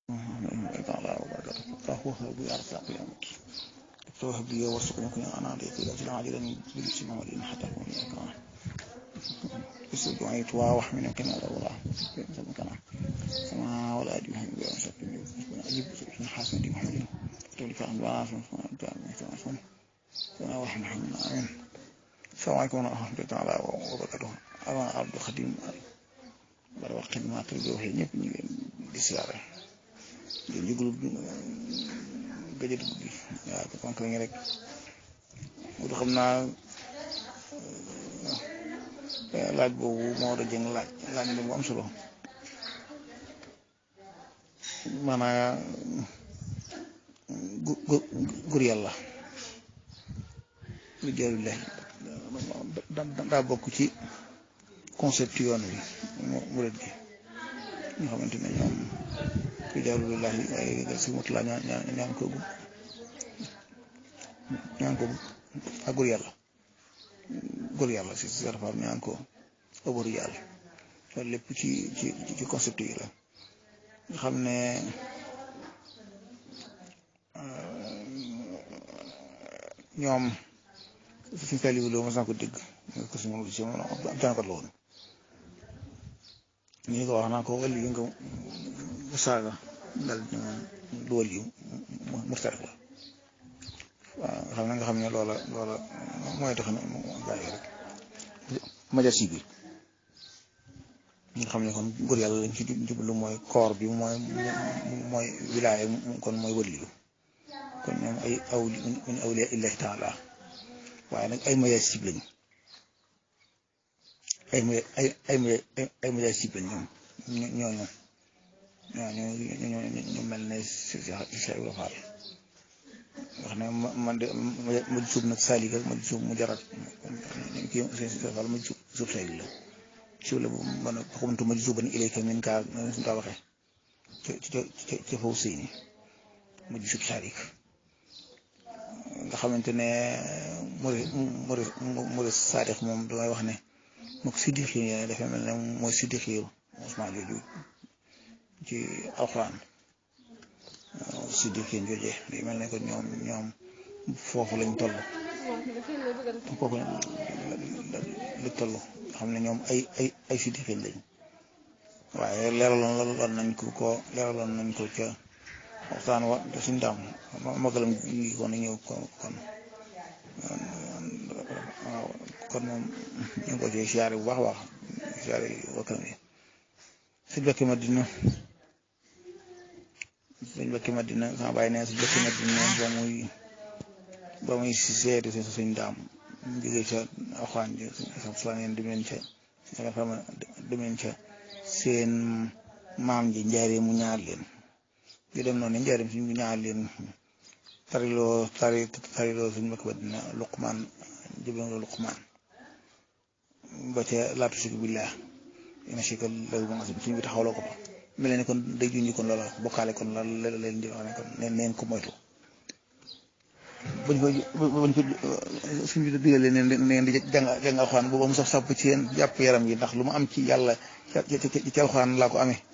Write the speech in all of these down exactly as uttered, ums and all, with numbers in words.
تعالى وبركاته فهو هب يرزق يومك فوهب لي وارزقني كن انا عليك اجل عاجلا بالاسم والدين حتى اكون اياك يسوع دعيت واحمل كما الله كما سما ولا ادري هم اجيب من حسن دي محمد تقول لك عن بعض انا واحد محمد امين السلام عليكم ورحمه الله تعالى وبركاته انا عبد الخديم بل وقت ما ترجو هي ñep ñi di siaré di jiglu gëjë dugg gi waaw ko konk lañu rek mu xam naa laaj boobu moo da jëng laaj laaj bu am solo maanaam gur yàlla lu jëru la daa bokk ci concept yoon wi mu rëdd gi ñu xamante ne ñoom ku jaaru lillahi ay si mut la ñaan ñaan ko gu ñaan ko ak gur yàlla gur yàlla si sarfar ñaan ko ëbëru yàlla loolu lépp ci ci ci concept yi la nga xam ne ñoom suñu talibu loo mas naa ko dégg ko si moom si moom am jàngat la woon ñu ko wax naa ko wàllu yu nga saaga dal ñu lu wàllu yu murtad la waaw xam na nga xam ne loola loola mooy tax na gaa yi rek majasi bi nga xam ne kon góor yàlla lañ ci jublu mooy koor bi mooy mooy wilaaya kon mooy wàllu yu kon ñoom ay awli min awliya illahi taala waaye nag ay majasi lañ ay ay ay ay médias cibles ñoom ñooñu ñooñu ñu mel ne Cheikh Ibrahima Fall wax ne man de ma suub nag Salick ma suub mu jarat kii Cheikh Fall ma suub Salick la suub la man xamantu ma suub ban ilayka min kaa suñu kaa waxee ca ca ca foofu sëy ni ma suub Salick nga xamante ne Maurice Maurice Maurice Sadikh moom damay wax ne moom siddiq yi dafa mel ne mooy siddiq yi Usmaan jooju ci alxuraan siddiq yi jooje day mel ne ko ñoom ñoom foofu lañ toll foofu lañ toll nga xam ne ñoom ay ay ay siddiq yi lañ waaye leeraloon nañ ko ko leeraloon nañ ko ca waxtaan wa te suñu daam magalam gi kon ñëw kon kon waaw kon moom ñu ngi ko ci siyaare bu baax a baax siyaare wakkam yi sëñ Bakki Madina sëñ Bakki Madina sama bàyyi ne sëñ Bakki Madina ba muy ba muy seeti sa suñ daam jógee ca alxuraan ji sa sulaan yéen dem leen ca fama dem leen ca seen maam ji njaaree mu ñaar leen yu dem noonu njaareem suñ mu ñaar leen tariloo tari tariloo suñ Bakki Madina Luqmaan jëbeen Luqmaan ba ca laatu sik billah ina sikal la mo suñ bi taxawloo ko mel ni kon day junj kon loola bokkaale kon la leen di wax ne kon neen ko moytu buñ ko buñ ko suñ bi digalee ne neen di jàng jàng alxuraan boobu mu sax sàpp ci yéen jàpp yaram yi ndax lu mu am ci yàlla ci alxuraan laa ko amee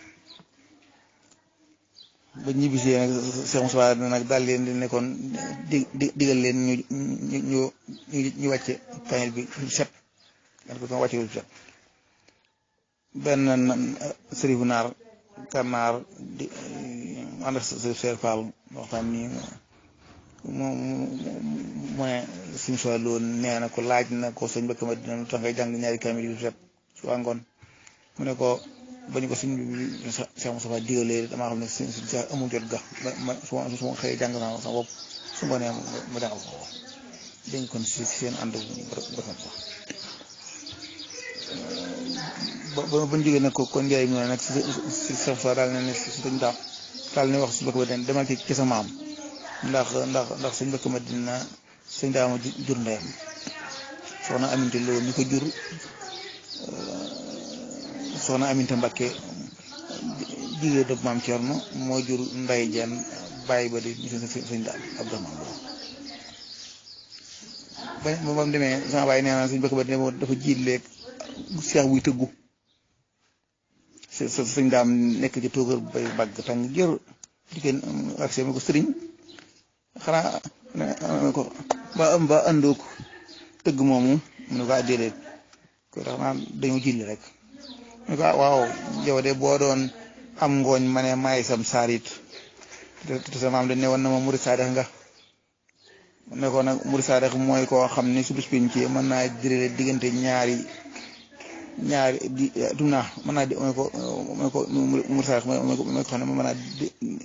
ba ñibbisee nag Cheikh Moussa nag daal leen di nekkoon di digal leen ñu ñu ñu ñu wàcce kaamil bi set nga ko wàcce bi set benn sërifu naar kànnaar di ànd ak Cheikh Fall waxtaan nii mu mu ne suñu soi loolu nee na ko laaj na ko sëñ Bakki Madina lu tax ngay jàng ñaari kaamil yu set su ngoon mu ne ko bañ ko suñ Cheikh Moustapha digalee damaa xam ne suñ suñ amul jot ga ma su ma su ma xëyee jàng naa sama bopp su ma nee ma jàngal ko dañ kon si seen ànd bu rafet ba ba bañ jógee nag ko kon njaay mi nag si si Cheikh Moustapha daal ne ne si suñ daam daal ne wax suñ Bakki Madina demal ci ci sa maam ndax ndax ndax suñ Bakki Madina suñ daama jur ndeyam soxna Aminta Lo ñu ko jur soxna Aminta Mbakke jigéen dëpp maam Thierno moo jur nday jenn bàyyi ba di suñ daal Abdourahmane boobu ba mu demee sama bàyyi nee naa suñ Bakki Madina dafa jiit leeg seex buy tëggu suñ daam nekk ci toogal bay bagg tàng jër diggéen ak seen ko sëriñ xanaa ne ko ba am ba àndoog tëgg moomu mu ne ko ah déedéet ko tax naa dañu jilli rek mu ne ko ah waaw yow de boo doon am ngooñ ma ne maay sam saarit te sa maam dañ ne woon na ma murid saadax nga ne ko nag murid saadax mooy koo xam ne su bis piñ ci mën naa dirale diggante ñaari ñaari di dum naa mën naa di mooy ko mooy ko murid saadax mooy ko mooy ko xam ne mën naa di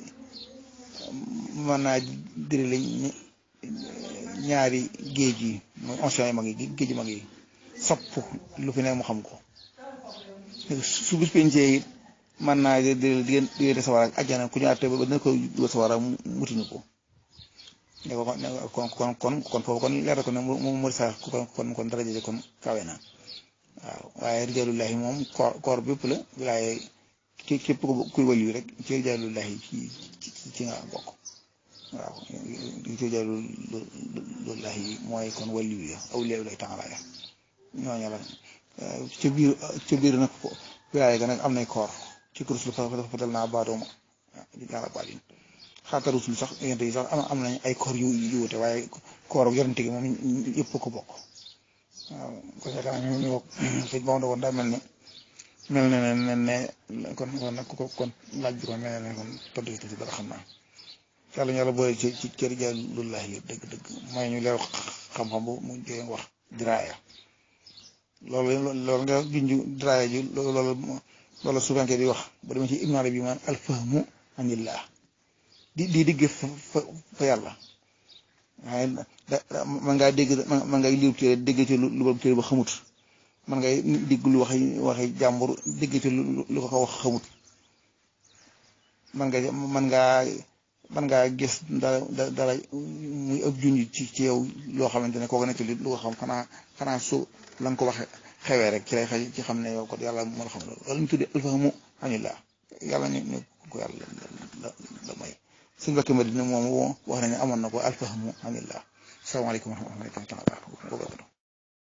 mën naa dirale ñaari géej yi mooy océan yi mag yi géej yi mag yi sopp lu fi ne mu xam ko su bis piñ ci man naa di di diggante sawara ak àjjana ku ñu àtte ba dina ko dugal sawara mutuñu ko ne ko kon kon kon kon foofu kon leer ko ne mu mu sax kon kon kon dara jëje kon kawe na waaw waaye rijaalullahi moom koor koor bépp la waaye ci képp kuy waliyu rek ci rijaalullahi ci ci nga bokk waaw ci rijaalullahi mooy kon waliyu ya awliyaullahi taala ya ñooñu la ci biir ci biir nag wilaaye ga nag am nay koor ci kurus lu fa fatal naa baadooma yàlla baat yi xaata rusul sax yonent yi sax am nañ ay koor yu yu wute waaye koor yonent gi moom yëpp ko bokk waaw ko yaakaar ñu ñu sëñ ba woon daa mel ne mel ne ne ne kon kon nag ko kon laaj bi kon mel ne kon tontu yi tuuti dara xam naa yàlla ñu yàlla boole ci ci ci rijaalullahi yi dëgg dëgg may ñu leer xam-xam bu mu jëlee wax diraaya loolu loolu nga junj diraaya ji loolu loolu souvent di wax ba demee ci ibnu arabi man alfahmu anillah di di digg fa fa yàlla waaye da man ngaa dégg man ngay liir téere dégg ci lu borom téere ba xamut man ngay digg lu waxi waxi jàmbur dégg ci lu ko ko wax xamut man nga man ngaa man ngaa gis dara dara muy ëpp junj ci ci yow loo xamante ne kooku nekk li lu ko xam xanaa xanaa su la nga ko waxe xewee rek ci lay xëy ci xam ne yow ko yàlla moo la xam loolu loolu ñu tuddee alfahamu anillah yàlla ñu ñu ko yàlla la la may suñu mbokki Madina moom wax nañu amoon na ko alfahamu anillah salaamaaleykum wa rahmatullahi taala wa barakatuh